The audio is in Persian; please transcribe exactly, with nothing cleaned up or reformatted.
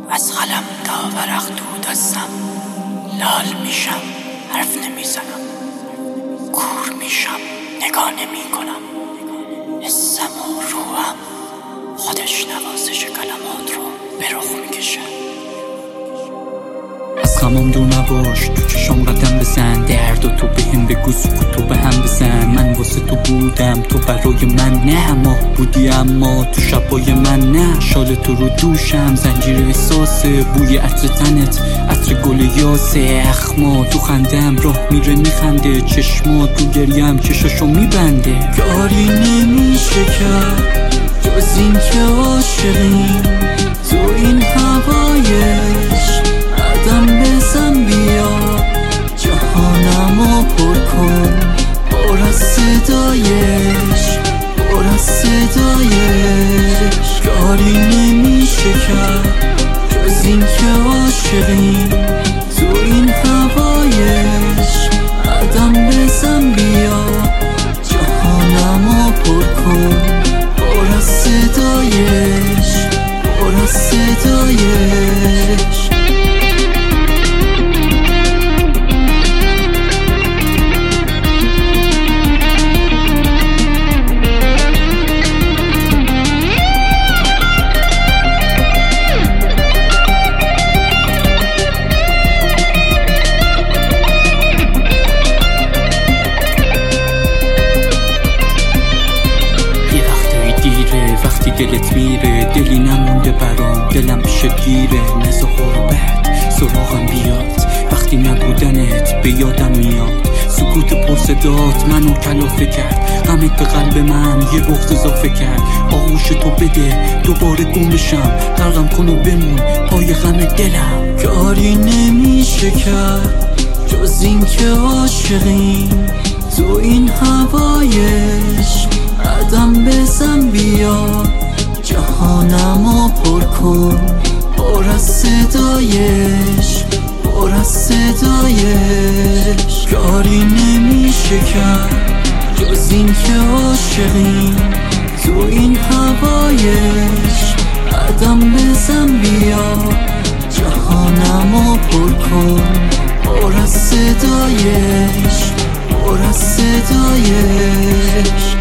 از قلم تا ورق دود هستم، لال میشم حرف نمیزنم، کور میشم نگاه نمی کنم. حسم و روحم خودش نوازش کلمات رو به رخ میکشه. از غمم دور نباش، تو چشام قدم بزن، درد و تو بهم بگو، سکوت تو به هم بزن. من واسه تو بودم، تو برای من نه. ماه بودی اما تو شبای من نه. شال تو رو دوشم، زنجیر احساسه، بوی عطر تنت، عطر گل یاسه. اخما تو خندم راه میره میخنده، چشمات تو گریم چشاشو میبنده. کاری نمیشه کرد جز این که عاشقیم، تو این هوایش قدم بزن بیا، جهانمو پر کن پر از صدایش، پر از صدایش. کاری نمیشه کرد جز این که عاشقیم، تو این هوایش قدم بزن بیا، جهانمو پر کن پر از صدایش، پر از صدایش. وقتی دلت میره، دلی نمونده برام، دلم پیش گیره. نزا غربت سراغم بیاد، وقتی نبودنت به یادم میاد. سکوت پرصدات منو کلافه کرد، غمت به قلب من یه بغض اضافه کرد. آغوش تو بده دوباره گم بشم، غرقم کن و بمون پای غم دلم. کاری نمیشه کرد جز این که عاشقیم، تو این هوایش قدم بزن بیا، جهانمو پر کن پر از صدایش، پر از صدایش. کاری نمیشه کرد جز این که عاشقیم، تو این هوایش قدم بزن بیا، جهانمو پر کن پر از صدایش، پر از صدایش.